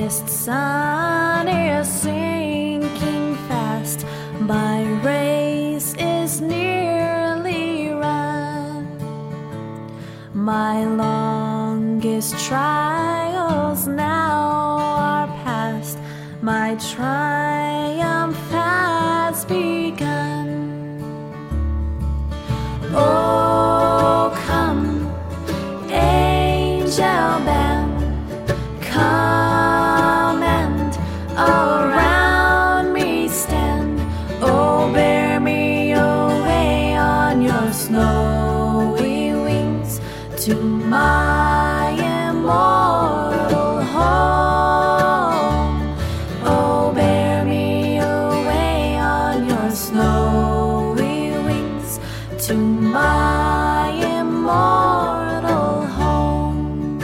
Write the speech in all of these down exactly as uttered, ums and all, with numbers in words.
Earliest sun is sinking fast, my race is nearly run. My longest trials now are past, my triumph has begun. Oh, come, angel band, come and around me stand. Oh, bear me away on your snowy wings to my immortal home. Oh, bear me away on your snowy wings to my immortal home.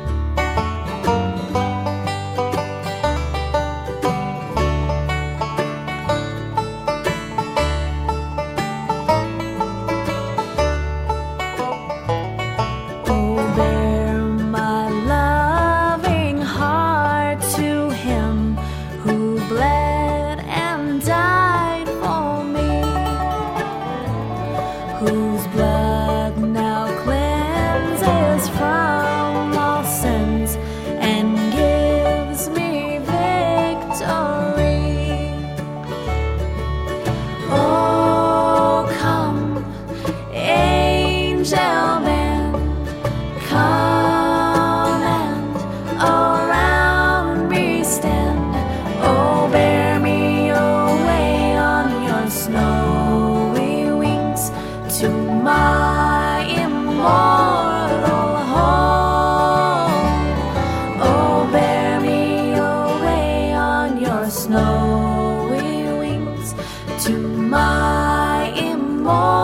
Oh, bear my loving heart to him who bled and died for me, whose blood now cleanses from all sins and gives me victory. Oh, come, angel band, come and around me stand. Oh, bear me away on your snowy wings to my immortal home. Oh, bear me away on your snowy wings to my immortal